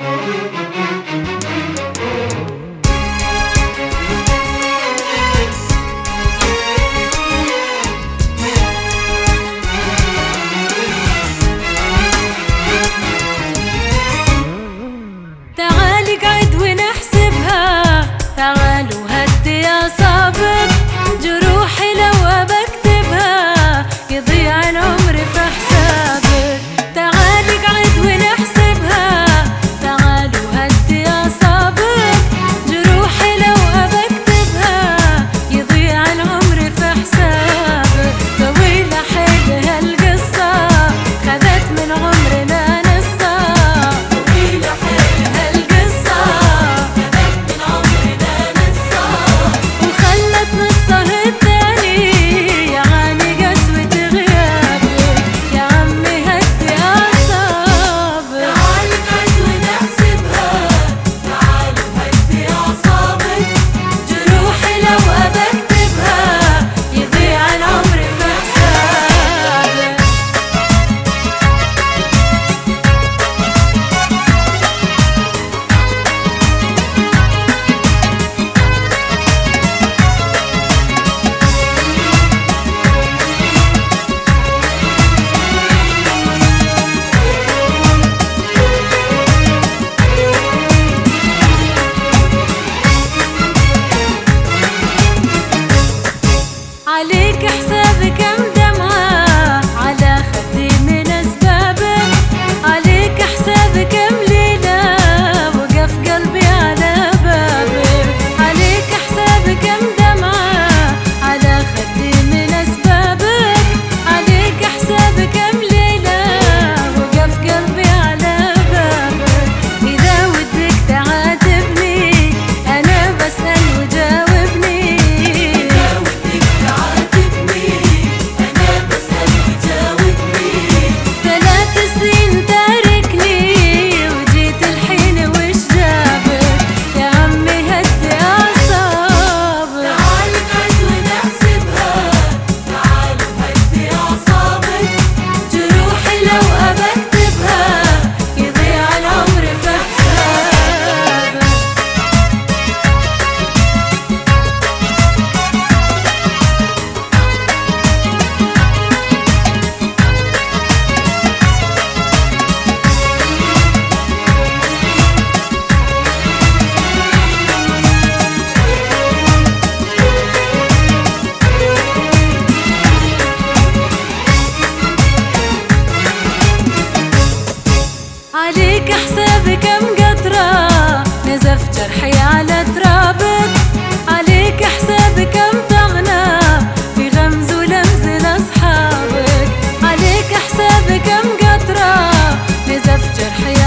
تعالي قعد ونحسبها، تعالوا هدي أعصابك، جروحي لو بكتبها يضيع العمر في حسابك. تعالي قعد ونحسبها، تعالوا هدي أعصابك، جروحي لو بكتبها يضيع العمر في حسابك. طويلة حيل هالقصة خذت من عمرنا نصها، طويلة حيل هالقصة خذت من عمرنا نصها، وخلت نصها الثاني يعاني قسوة غيابك. يا عمي هدي أعصابك، تعالي قعد ونحسبها، تعالوا هدي أعصابك، جروحي لو بكتبها يضيع العمر في حسابك. عليك حسابي كم دمعة على خدي من أسبابك، عليك حسابي كم ليلة وقف قلبي على بابك، عليك حسابي كم دمعة على خدي من أسبابك، عليك حسابي كم ليلة وقف قلبي على بابك. إذا ودك تعاتبني أنا بسأل وجاوبني، عليك حسابي كم قطرة نزف جرحي على ترابك، عليك حسابي كم طعنة في غمز ولمز لأصحابك، عليك حسابي كم قطرة نزف جرحي